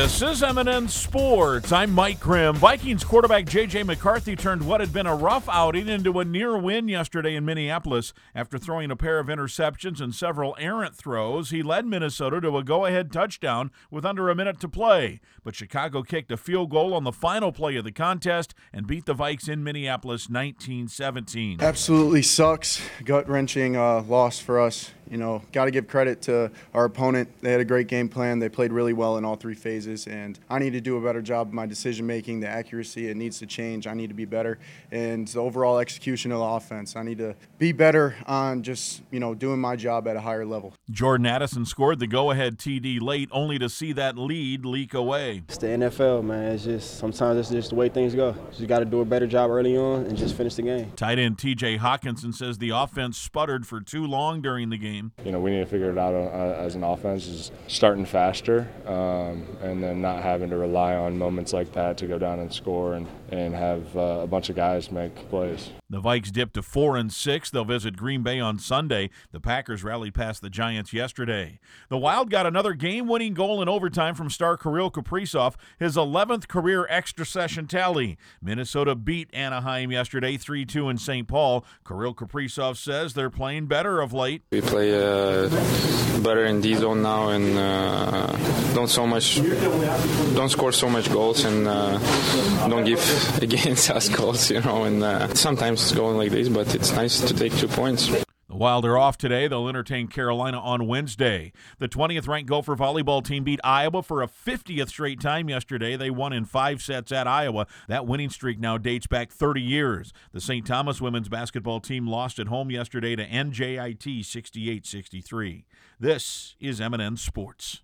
This is M&N Sports. I'm Mike Grimm. Vikings quarterback J.J. McCarthy turned what had been a rough outing into a near win yesterday in Minneapolis. After throwing a pair of interceptions and several errant throws, he led Minnesota to a go-ahead touchdown with under a minute to play. But Chicago kicked a field goal on the final play of the contest and beat the Vikes in Minneapolis 19-17. Absolutely sucks. Gut-wrenching loss for us. You know, got to give credit to our opponent. They had a great game plan. They played really well in all three phases, and I need to do a better job of my decision-making. The accuracy, it needs to change. I need to be better. And the overall execution of the offense, I need to be better on just, doing my job at a higher level. Jordan Addison scored the go-ahead TD late, only to see that lead leak away. It's the NFL, man. Sometimes it's just the way things go. You got to do a better job early on and just finish the game. Tight end TJ Hawkinson says the offense sputtered for too long during the game. We need to figure it out as an offense, is starting faster and then not having to rely on moments like that to go down and score and have a bunch of guys make plays. The Vikes dipped to 4-6. They'll visit Green Bay on Sunday. The Packers rallied past the Giants yesterday. The Wild got another game-winning goal in overtime from star Kirill Kaprizov, his 11th career extra session tally. Minnesota beat Anaheim yesterday 3-2 in St. Paul. Kirill Kaprizov says they're playing better of late. We play better in D-zone now and don't score so much goals and don't give against us goals, and sometimes it's going like this, but it's nice to take 2 points. The Wild are off today. They'll entertain Carolina on Wednesday. The 20th-ranked Gopher volleyball team beat Iowa for a 50th straight time yesterday. They won in 5 sets at Iowa. That winning streak now dates back 30 years. The St. Thomas women's basketball team lost at home yesterday to NJIT 68-63. This is M&N Sports.